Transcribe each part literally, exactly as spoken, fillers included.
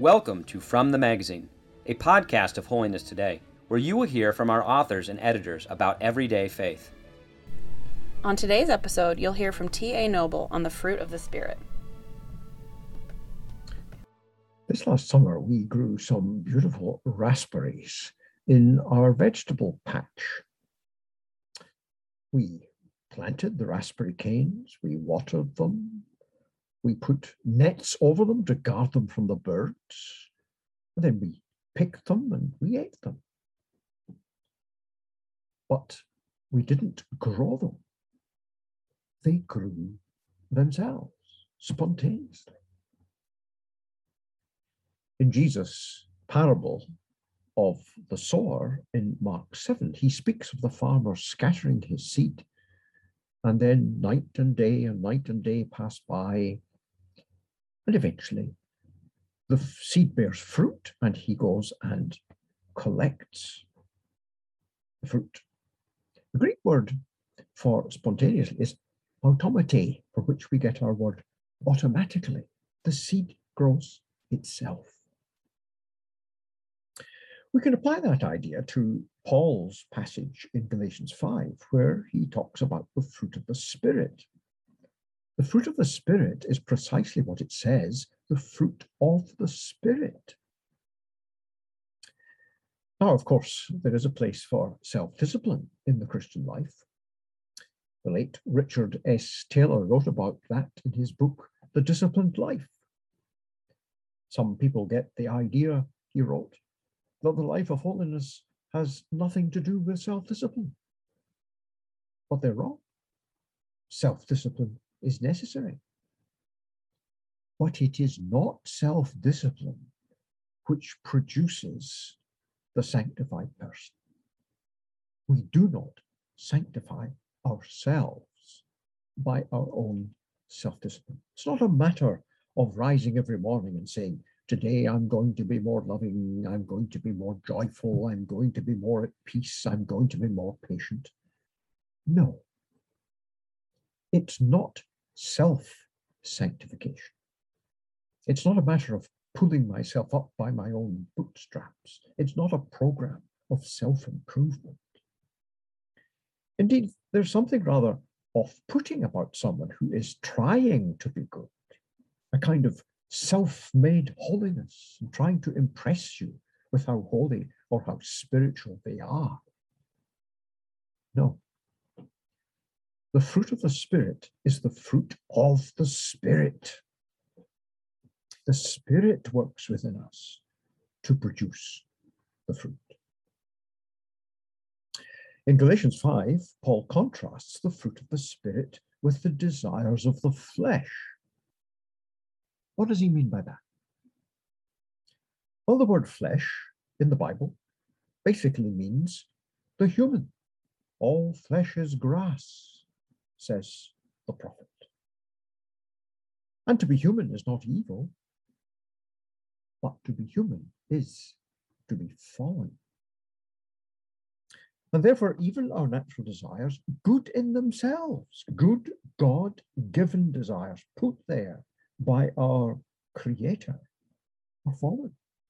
Welcome to From the Magazine, a podcast of Holiness Today, where you will hear from our authors and editors about everyday faith. On today's episode, you'll hear from T A Noble on the fruit of the Spirit. This last summer, we grew some beautiful raspberries in our vegetable patch. We planted the raspberry canes, we watered them, we put nets over them to guard them from the birds, and then we picked them and we ate them. But we didn't grow them. They grew themselves, spontaneously. In Jesus' parable of the sower in Mark seven, he speaks of the farmer scattering his seed, and then night and day and night and day pass by, and eventually the seed bears fruit, and he goes and collects the fruit. The Greek word for spontaneously is automate, for which we get our word automatically. The seed grows itself. We can apply that idea to Paul's passage in Galatians five, where he talks about the fruit of the Spirit. The fruit of the Spirit is precisely what it says, the fruit of the Spirit. Now, of course, there is a place for self-discipline in the Christian life. The late Richard S. Taylor wrote about that in his book, The Disciplined Life. Some people get the idea, he wrote, that the life of holiness has nothing to do with self-discipline. But they're wrong. Self-discipline is necessary. But it is not self-discipline which produces the sanctified person. We do not sanctify ourselves by our own self-discipline. It's not a matter of rising every morning and saying, today I'm going to be more loving, I'm going to be more joyful, I'm going to be more at peace, I'm going to be more patient. No. It's not self-sanctification. It's not a matter of pulling myself up by my own bootstraps. It's not a program of self-improvement. Indeed, there's something rather off-putting about someone who is trying to be good, a kind of self-made holiness, and trying to impress you with how holy or how spiritual they are. No. The fruit of the Spirit is the fruit of the Spirit. The Spirit works within us to produce the fruit. In Galatians five, Paul contrasts the fruit of the Spirit with the desires of the flesh. What does he mean by that? Well, the word flesh in the Bible basically means the human. All flesh is grass, says the prophet. And to be human is not evil, but to be human is to be fallen. And therefore, even our natural desires, good in themselves, good God-given desires put there by our Creator, are fallen.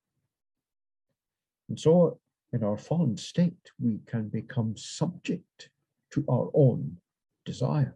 And so, in our fallen state, we can become subject to our own desires.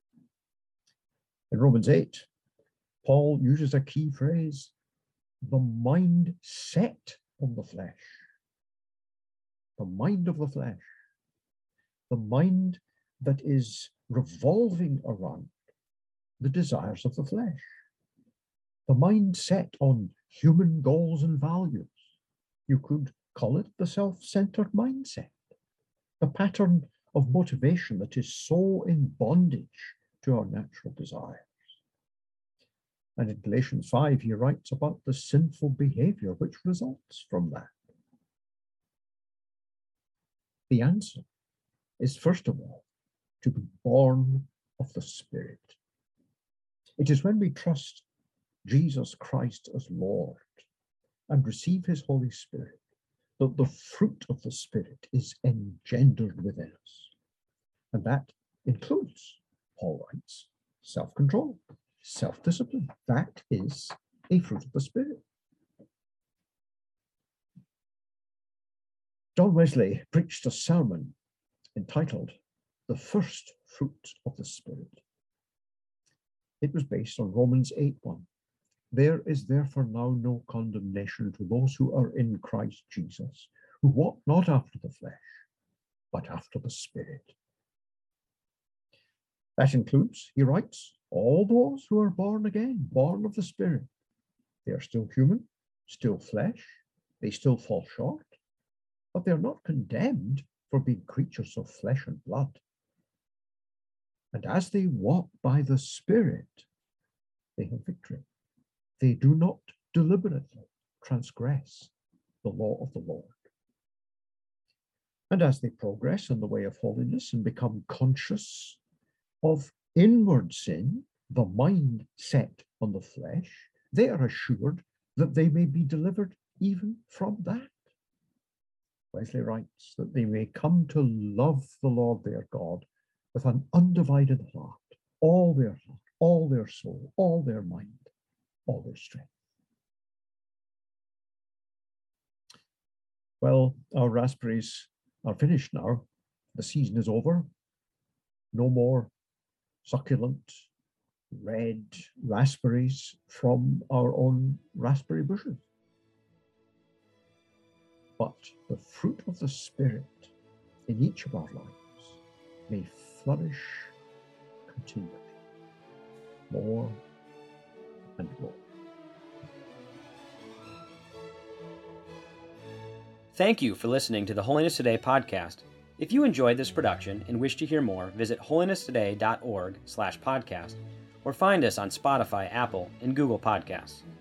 In Romans eight, Paul uses a key phrase, the mind set on the flesh. The mind of the flesh. The mind that is revolving around the desires of the flesh. The mind set on human goals and values. You could call it the self-centered mindset. The pattern of motivation that is so in bondage to our natural desires. And in Galatians five, he writes about the sinful behavior which results from that. The answer is, first of all, to be born of the Spirit. It is when we trust Jesus Christ as Lord and receive his Holy Spirit that the fruit of the Spirit is engendered within us. And that includes, Paul writes, self-control, self-discipline. That is a fruit of the Spirit. John Wesley preached a sermon entitled The First Fruits of the Spirit. It was based on Romans eight one. There is therefore now no condemnation to those who are in Christ Jesus, who walk not after the flesh, but after the Spirit. That includes, he writes, all those who are born again, born of the Spirit. They are still human, still flesh, they still fall short, but they're not condemned for being creatures of flesh and blood. And as they walk by the Spirit, they have victory. They do not deliberately transgress the law of the Lord. And as they progress in the way of holiness and become conscious of inward sin, the mind set on the flesh, they are assured that they may be delivered even from that. Wesley writes that they may come to love the Lord their God with an undivided heart, all their heart, all their soul, all their mind, all their strength. Well, our raspberries are finished now. The season is over. No more succulent red raspberries from our own raspberry bushes. But the fruit of the Spirit in each of our lives may flourish continually, more and more. Thank you for listening to the Holiness Today podcast. If you enjoyed this production and wish to hear more, visit holiness today dot org slash podcast or find us on Spotify, Apple, and Google Podcasts.